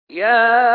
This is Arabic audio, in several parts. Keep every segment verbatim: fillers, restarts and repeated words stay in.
يا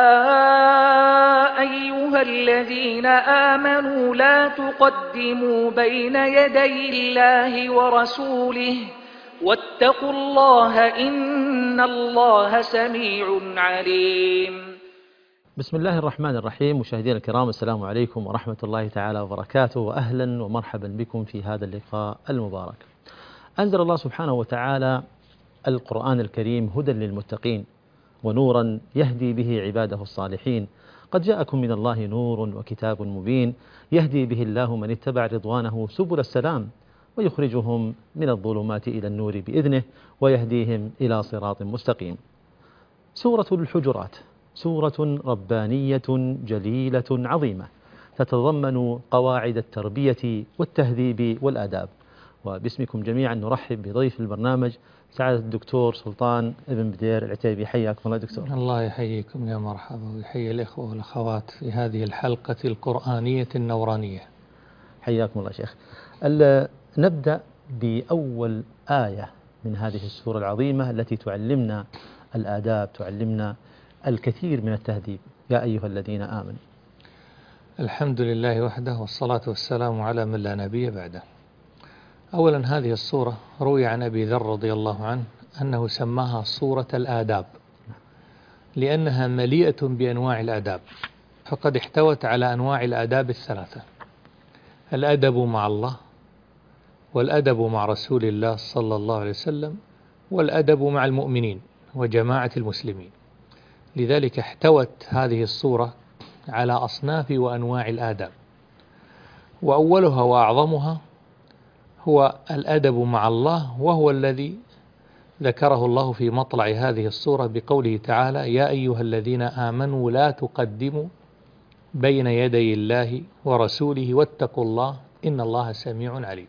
أيها الذين آمنوا لا تقدموا بين يدي الله ورسوله واتقوا الله إن الله سميع عليم. بسم الله الرحمن الرحيم. مشاهدينا الكرام، السلام عليكم ورحمة الله تعالى وبركاته، وأهلا ومرحبا بكم في هذا اللقاء المبارك. أنزل الله سبحانه وتعالى القرآن الكريم هدى للمتقين ونورا يهدي به عباده الصالحين. قد جاءكم من الله نور وكتاب مبين يهدي به الله من اتبع رضوانه سبل السلام ويخرجهم من الظلمات إلى النور بإذنه ويهديهم إلى صراط مستقيم. سورة الحجرات سورة ربانية جليلة عظيمة تتضمن قواعد التربية والتهذيب والآداب. وباسمكم جميعا نرحب بضيف البرنامج سعادة الدكتور سلطان ابن بدير العتيبي. حياكم الله دكتور. الله يحييكم يا مرحبا، ويحيي الإخوة والأخوات في هذه الحلقة القرآنية النورانية. حياكم الله شيخ. نبدأ بأول آية من هذه السورة العظيمة التي تعلمنا الآداب، تعلمنا الكثير من التهذيب. يا أيها الذين آمنوا. الحمد لله وحده، والصلاة والسلام على من لا نبي بعده. أولا، هذه السورة روي عن أبي ذر رضي الله عنه أنه سماها سورة الآداب لأنها مليئة بأنواع الآداب، فقد احتوت على أنواع الآداب الثلاثة: الأدب مع الله، والأدب مع رسول الله صلى الله عليه وسلم، والأدب مع المؤمنين وجماعة المسلمين. لذلك احتوت هذه السورة على أصناف وأنواع الآداب، وأولها وأعظمها هو الأدب مع الله، وهو الذي ذكره الله في مطلع هذه السورة بقوله تعالى: يا أيها الذين آمنوا لا تقدموا بين يدي الله ورسوله واتقوا الله إن الله سميع عليم.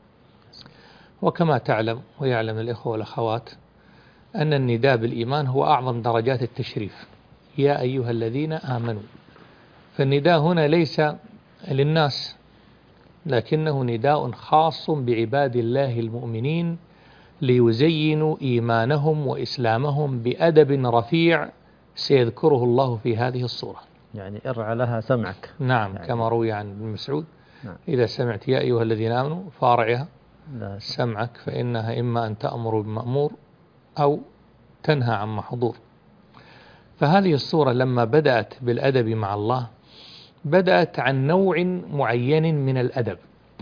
وكما تعلم ويعلم الإخوة والأخوات أن النداء بالإيمان هو أعظم درجات التشريف، يا أيها الذين آمنوا. فالنداء هنا ليس للناس، لكنه نداء خاص بعباد الله المؤمنين ليزينوا إيمانهم وإسلامهم بأدب رفيع سيذكره الله في هذه الصورة. يعني ارعى لها سمعك. نعم، يعني كما روي عن ابن مسعود: نعم. إذا سمعت يا أيها الذين آمنوا فارعها سمعك، فإنها إما أن تأمر بمأمور أو تنهى عن محظور. فهذه الصورة لما بدأت بالأدب مع الله بدأت عن نوع معين من الأدب،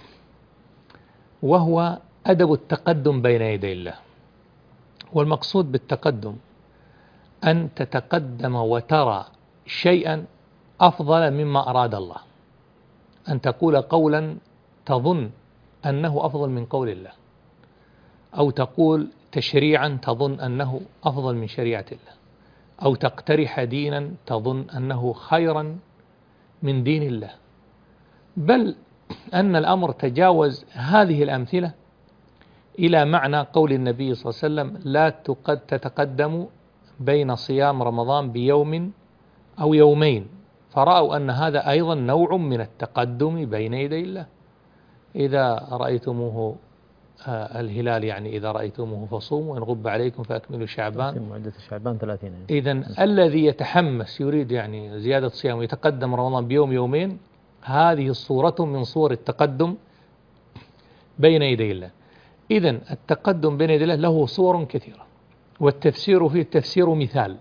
وهو أدب التقدم بين يدي الله. والمقصود بالتقدم أن تتقدم وترى شيئا أفضل مما أراد الله، أن تقول قولا تظن أنه أفضل من قول الله، أو تقول تشريعا تظن أنه أفضل من شريعة الله، أو تقترح دينا تظن أنه خيرا من دين الله. بل أن الأمر تجاوز هذه الأمثلة إلى معنى قول النبي صلى الله عليه وسلم: لا تتقدم بين صيام رمضان بيوم أو يومين، فرأوا أن هذا أيضا نوع من التقدم بين يدي الله. إذا رأيتموه آه الهلال، يعني إذا رأيتموه فصوموا، وإن غب عليكم فأكملوا شعبان. معدة شعبان ثلاثين. إذن الذي يتحمس يريد يعني زيادة صيام ويتقدم رمضان بيوم يومين، هذه صورة من صور التقدم بين يدي الله. إذن التقدم بين يدي الله له صور كثيرة، والتفسير فيه التفسير مثال.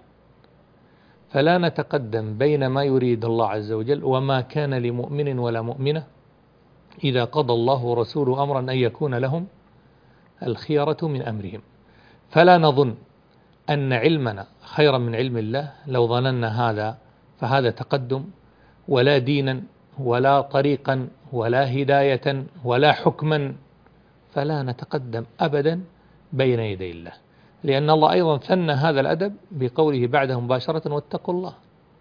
فلا نتقدم بين ما يريد الله عز وجل: وما كان لمؤمن ولا مؤمنة إذا قضى الله ورسوله أمرا أن يكون لهم الخيرة من أمرهم. فلا نظن أن علمنا خيرا من علم الله، لو ظننا هذا فهذا تقدم، ولا دينا ولا طريقا ولا هداية ولا حكما. فلا نتقدم أبدا بين يدي الله، لأن الله أيضا ثنى هذا الأدب بقوله بعده مباشرة: واتقوا الله.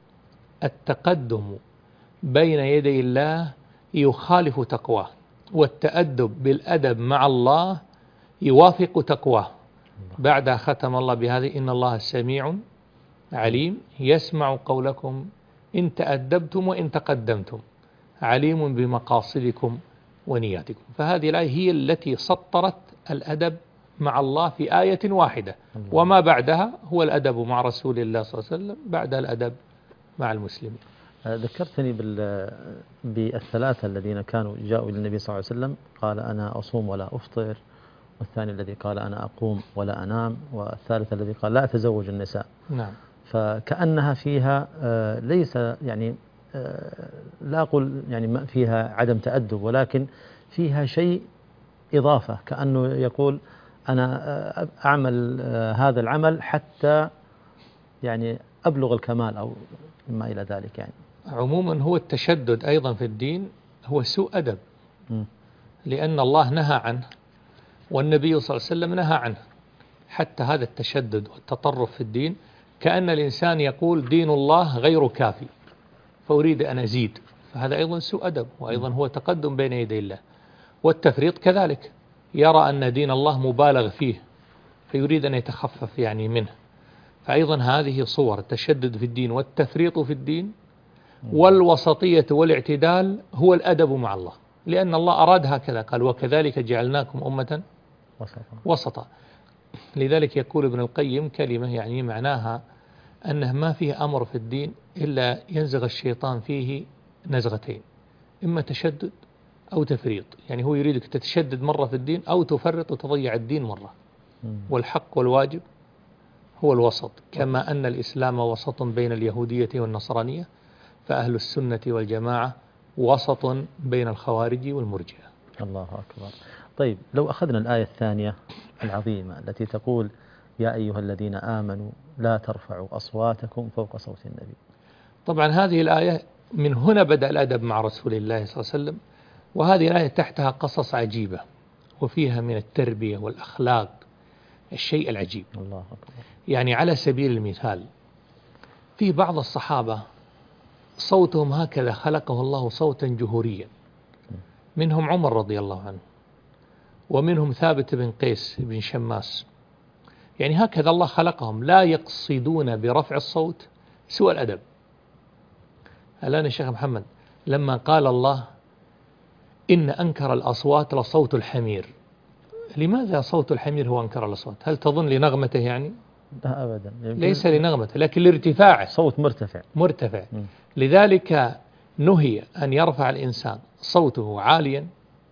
التقدم بين يدي الله يخالف تقواه، والتأدب بالأدب مع الله يوافق تقواه. بعدها ختم الله بهذه: إن الله سميع عليم يسمع قولكم إن تأدبتم وإن تقدمتم، عليم بمقاصدكم ونياتكم. فهذه الآية هي التي سطرت الأدب مع الله في آية واحدة، وما بعدها هو الأدب مع رسول الله صلى الله عليه وسلم، بعد الأدب مع المسلمين. ذكرتني بال بالثلاثة الذين كانوا جاءوا إلى النبي صلى الله عليه وسلم، قال أنا أصوم ولا أفطر، والثاني الذي قال أنا أقوم ولا أنام، والثالث الذي قال لا أتزوج النساء. نعم. فكأنها فيها ليس يعني لا أقول يعني فيها عدم تأدب، ولكن فيها شيء إضافة، كأنه يقول أنا أعمل هذا العمل حتى يعني أبلغ الكمال أو ما إلى ذلك. يعني عموما هو التشدد أيضا في الدين هو سوء أدب، م. لأن الله نهى عنه والنبي صلى الله عليه وسلم نهى عنه. حتى هذا التشدد والتطرف في الدين كأن الإنسان يقول دين الله غير كافي فأريد أن أزيد، فهذا أيضا سوء أدب، وأيضا هو تقدم بين يدي الله. والتفريط كذلك، يرى أن دين الله مبالغ فيه فيريد أن يتخفف يعني منه. فأيضا هذه صور التشدد في الدين والتفريط في الدين. والوسطية والاعتدال هو الأدب مع الله، لأن الله أراد هكذا، قال وكذلك جعلناكم أمة وسطا. لذلك يقول ابن القيم كلمة يعني معناها أنه ما فيه أمر في الدين إلا ينزغ الشيطان فيه نزغتين، إما تشدد أو تفريط. يعني هو يريدك تتشدد مرة في الدين أو تفرط وتضيع الدين مرة. والحق والواجب هو الوسط، كما أن الإسلام وسط بين اليهودية والنصرانية، فأهل السنة والجماعة وسط بين الخوارج والمرجئة. الله أكبر. طيب لو أخذنا الآية الثانية العظيمة التي تقول يا أيها الذين آمنوا لا ترفعوا أصواتكم فوق صوت النبي. طبعا هذه الآية من هنا بدأ الأدب مع رسول الله صلى الله عليه وسلم، وهذه الآية تحتها قصص عجيبة وفيها من التربية والأخلاق الشيء العجيب. الله أكبر. يعني على سبيل المثال في بعض الصحابة صوتهم هكذا خلقه الله صوتا جهوريا، منهم عمر رضي الله عنه، ومنهم ثابت بن قيس بن شماس. يعني هكذا الله خلقهم لا يقصدون برفع الصوت سوى الأدب. الآن يا شيخ محمد لما قال الله إن أنكر الأصوات لصوت الحمير، لماذا صوت الحمير هو أنكر الأصوات؟ هل تظن لنغمته يعني؟ لا أبدا، ليس لنغمته لكن لارتفاعه، صوت مرتفع مرتفع. م. لذلك نهي أن يرفع الإنسان صوته عاليا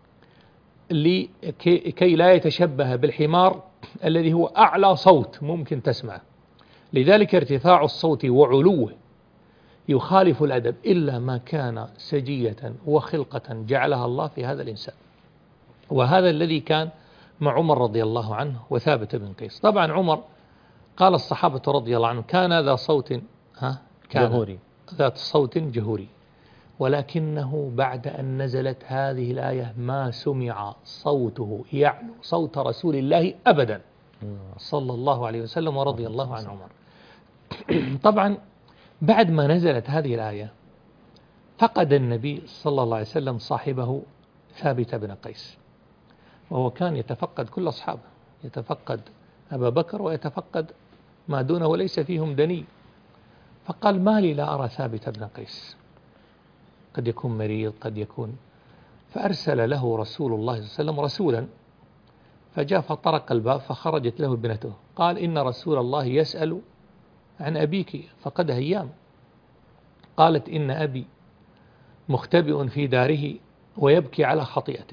لكي لا يتشبه بالحمار الذي هو أعلى صوت ممكن تسمعه. لذلك ارتفاع الصوت وعلوه يخالف الأدب إلا ما كان سجية وخلقة جعلها الله في هذا الإنسان. وهذا الذي كان مع عمر رضي الله عنه وثابت بن قيس. طبعا عمر قال الصحابة رضي الله عنهم كان ذا صوت ها كان جهوري، ذات صوت جهوري، ولكنه بعد أن نزلت هذه الآية ما سمع صوته يعلو صوت رسول الله أبدا صلى الله عليه وسلم ورضي الله عن عمر. طبعا بعد ما نزلت هذه الآية فقد النبي صلى الله عليه وسلم صاحبه ثابت بن قيس، وهو كان يتفقد كل أصحابه، يتفقد أبا بكر ويتفقد ما دونه وليس فيهم دني. فقال ما لي لا أرى ثابت بن قيس، قد يكون مريض قد يكون. فأرسل له رسول الله صلى الله عليه وسلم رسولا، فجاء فطرق الباب فخرجت له ابنته، قال إن رسول الله يسأل عن أبيك فقد أيام. قالت إن أبي مختبئ في داره ويبكي على خطيئته.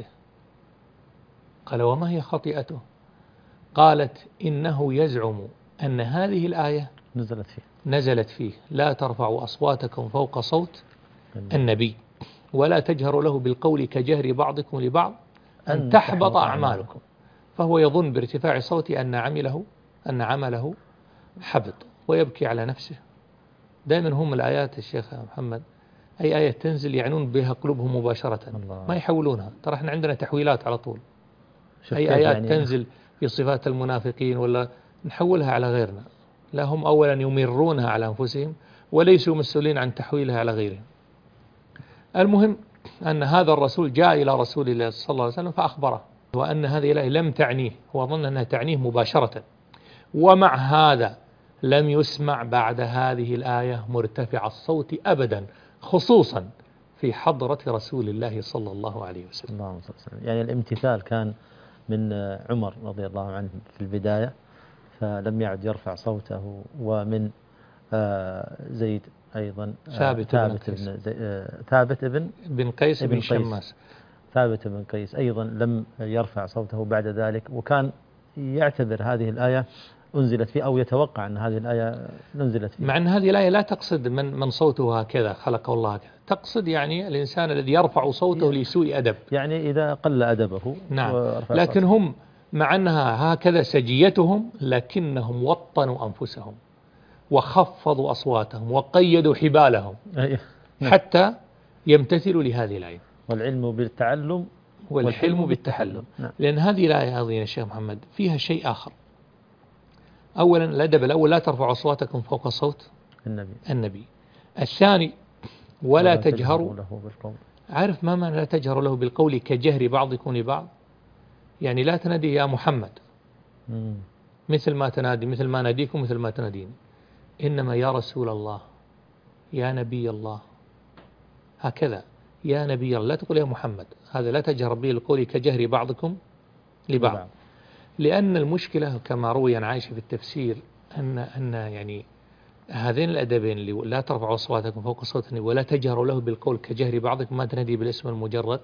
قال وما هي خطيئته؟ قالت إنه يزعم أن هذه الآية نزلت فيه نزلت فيه لا ترفعوا أصواتكم فوق صوت النبي ولا تجهروا له بالقول كجهر بعضكم لبعض أن تحبط أعمالكم. فهو يظن بارتفاع صوتي أن عمله أن عمله حبط ويبكي على نفسه. دائما هم الآيات الشيخ محمد أي آية تنزل يعنون بها قلوبهم مباشرة، الله. ما يحولونها. ترى احنا عندنا تحويلات على طول، أي آيات يعني تنزل في صفات المنافقين ولا نحولها على غيرنا. لا، هم أولا يمرونها على أنفسهم وليسوا مسؤولين عن تحويلها على غيرهم. المهم أن هذا الرسول جاء إلى رسول الله صلى الله عليه وسلم فأخبره، وأن هذه الآية لم تعنيه، هو ظن أنها تعنيه مباشرة. ومع هذا لم يسمع بعد هذه الآية مرتفع الصوت أبدا، خصوصا في حضرة رسول الله صلى الله عليه وسلم. يعني الامتثال كان من عمر رضي الله عنه في البداية فلم يعد يرفع صوته، ومن زيد أيضا ثابت ثابت بن بن ثابت بن بن قيس بن شماس، ثابت بن قيس أيضا لم يرفع صوته بعد ذلك، وكان يعتبر هذه الآية أنزلت فيه أو يتوقع أن هذه الآية نزلت فيه، مع أن هذه الآية لا تقصد من من صوته هكذا خلقه الله هكذا، تقصد يعني الإنسان الذي يرفع صوته لسوء أدب، يعني إذا قل أدبه. نعم. لكن صوته. هم مع أنها هكذا سجيتهم لكنهم وطنوا أنفسهم وخفضوا أصواتهم وقيدوا حبالهم حتى يمتثلوا لهذه الآية. والعلم بالتعلم والحلم بالتحلم. نعم. لأن هذه الآية هذه يا شيخ محمد فيها شيء آخر. أولا الأدب الأول لا ترفعوا أصواتكم فوق صوت النبي. النبي. الثاني ولا, ولا تجهروا له بالقول. عارف ما معنى لا تجهروا له بالقول كجهر بعضكم لبعض؟ يعني لا تنادي يا محمد مم. مثل ما تنادي مثل ما ناديكم مثل ما تنادين، إنما يا رسول الله يا نبي الله، هكذا يا نبي الله، لا تقول يا محمد، هذا لا تجهر به القول كجهر بعضكم لبعض. لبعض. لأن المشكلة كما روي عن عائشة في التفسير أن أن يعني هذين الأدبين اللي لا ترفعوا أصواتكم فوق صوت النبي ولا تجهروا له بالقول كجهر بعضكم ما تنادي بالاسم المجرد،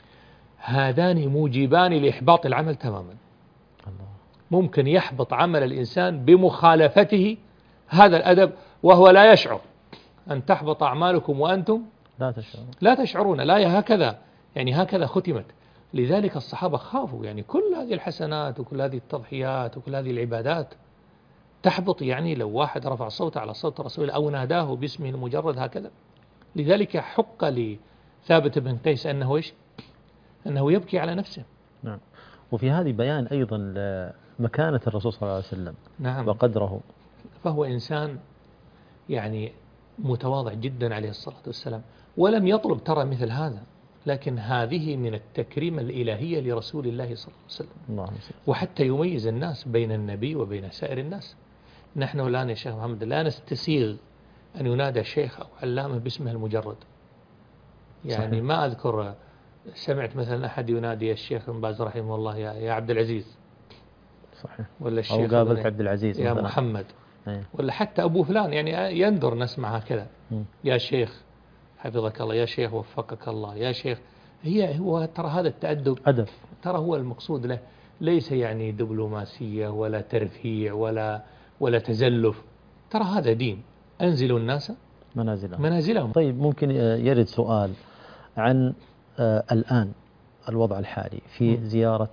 هذان موجبان لإحباط العمل تماما. الله. ممكن يحبط عمل الإنسان بمخالفته هذا الأدب وهو لا يشعر، أن تحبط أعمالكم وأنتم لا تشعرون لا تشعرون. لا هكذا يعني هكذا ختمت. لذلك الصحابة خافوا، يعني كل هذه الحسنات وكل هذه التضحيات وكل هذه العبادات تحبط يعني لو واحد رفع صوته على صوت رسول أو ناداه باسمه المجرد هكذا. لذلك حق لثابت بن قيس أنه إيش؟ أنه يبكي على نفسه. نعم. وفي هذه بيان أيضا مكانة الرسول صلى الله عليه وسلم. نعم. وقدره، فهو إنسان يعني متواضع جدا عليه الصلاة والسلام، ولم يطلب ترى مثل هذا، لكن هذه من التكريم الإلهية لرسول الله صلى الله عليه وسلم. الله وحتى يميز الناس بين النبي وبين سائر الناس. نحن الآن يا شيخ محمد لا نستسيغ أن ينادى شيخ أو علامة باسمه المجرد، يعني صحيح. ما أذكر سمعت مثلا أحد ينادي الشيخ بن باز رحمه الله يا, يا عبد العزيز، صحيح، ولا الشيخ أو قابلت عبد العزيز يا مثلا. محمد، أيه. ولا حتى أبو فلان، يعني يندر نسمع هكذا م. يا شيخ حفظك الله، يا شيخ وفقك الله، يا شيخ. هي هو ترى هذا التأدب أدب، ترى هو المقصود له، ليس يعني دبلوماسية ولا ترفيع ولا ولا تزلف، ترى هذا دين. أنزلوا الناس منازلهم منازلهم. طيب ممكن يرد سؤال عن الآن الوضع الحالي في م. زيارة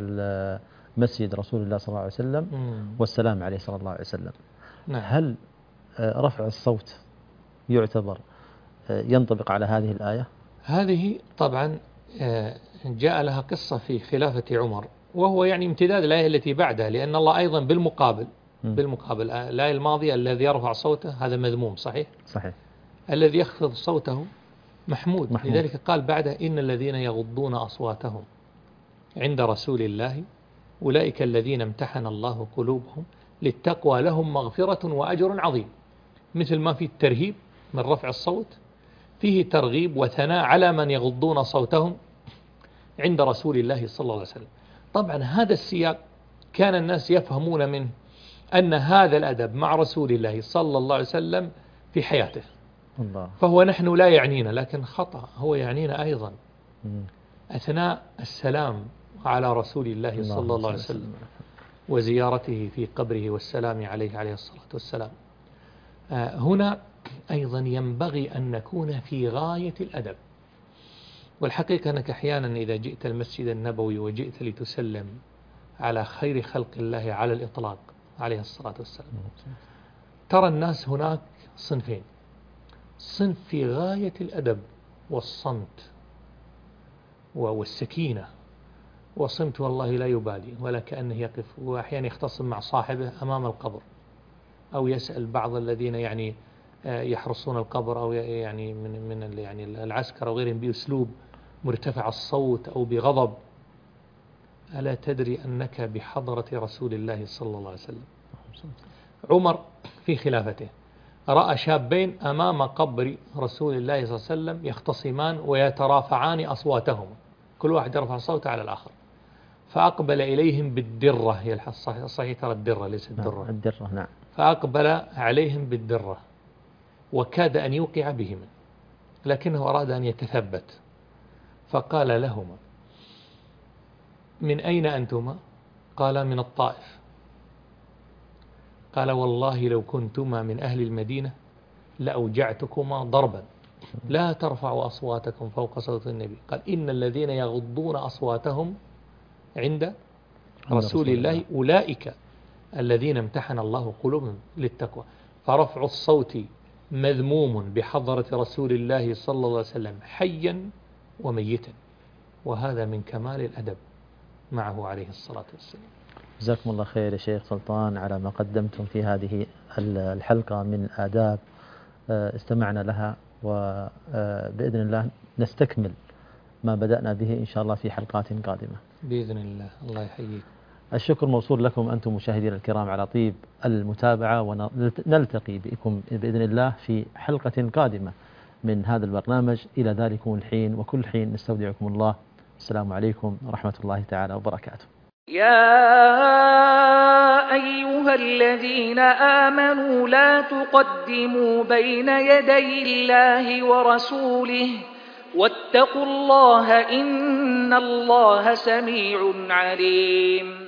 مسجد رسول الله صلى الله عليه وسلم م. والسلام عليه صلى الله عليه وسلم. نعم. هل رفع الصوت يعتبر ينطبق على هذه الآية؟ هذه طبعا جاء لها قصة في خلافة عمر، وهو يعني امتداد الآية التي بعدها، لأن الله أيضا بالمقابل م. بالمقابل الآية الماضية الذي يرفع صوته هذا مذموم، صحيح؟ صحيح. الذي يخفض صوته محمود. محمود. لذلك قال بعدها إن الذين يغضون أصواتهم عند رسول الله أولئك الذين امتحن الله قلوبهم للتقوى لهم مغفرة وأجر عظيم. مثل ما في الترهيب من رفع الصوت فيه ترغيب وثناء على من يغضون صوتهم عند رسول الله صلى الله عليه وسلم. طبعا هذا السياق كان الناس يفهمون منه أن هذا الأدب مع رسول الله صلى الله عليه وسلم في حياته. الله. فهو نحن لا يعنينا، لكن خطأ، هو يعنينا أيضا أثناء السلام على رسول الله صلى الله عليه وسلم وزيارته في قبره والسلام عليه عليه الصلاة والسلام. آه هنا أيضا ينبغي أن نكون في غاية الأدب. والحقيقة أنك أحيانا إذا جئت المسجد النبوي وجئت لتسلم على خير خلق الله على الإطلاق عليه الصلاة والسلام، ترى الناس هناك صنفين: صنف في غاية الأدب والصمت والسكينة، وصمت والله لا يبالي ولا كأنه يقف، وأحيانا يختصم مع صاحبه أمام القبر، أو يسأل بعض الذين يعني يحرصون القبر أو يعني من من يعني العسكر أو غيرهم بأسلوب مرتفع الصوت أو بغضب. ألا تدري أنك بحضرة رسول الله صلى الله عليه وسلم؟ عمر في خلافته رأى شابين أمام قبر رسول الله صلى الله عليه وسلم يختصمان ويترافعان أصواتهما، كل واحد يرفع صوته على الآخر، فأقبل إليهم بالدرة، هي الصحيح صحيح ترى الدرة ليس الدرة، الدرة نعم. فأقبل عليهم بالدرة وكاد أن يوقع بهم، لكنه أراد أن يتثبت، فقال لهما: من أين أنتما؟ قال: من الطائف. قال: والله لو كنتما من أهل المدينة لأوجعتكما ضربا، لا ترفعوا أصواتكم فوق صوت النبي. قال: إن الذين يغضون أصواتهم عند رسول الله أولئك الذين امتحن الله قلوبهم للتقوى. فرفع الصوت مذموم بحضرة رسول الله صلى الله عليه وسلم حيا وميتا، وهذا من كمال الأدب معه عليه الصلاة والسلام. جزاكم الله خير يا شيخ سلطان على ما قدمتم في هذه الحلقة من آداب استمعنا لها، وبإذن الله نستكمل ما بدأنا به إن شاء الله في حلقات قادمة بإذن الله. الله يحييك. الشكر موصول لكم أنتم مشاهدينا الكرام على طيب المتابعة، ونلتقي بكم بإذن الله في حلقة قادمة من هذا البرنامج. إلى ذلكم الحين وكل حين نستودعكم الله. السلام عليكم ورحمة الله تعالى وبركاته. يا أيها الذين آمنوا لا تقدموا بين يدي الله ورسوله واتقوا الله إن الله سميع عليم.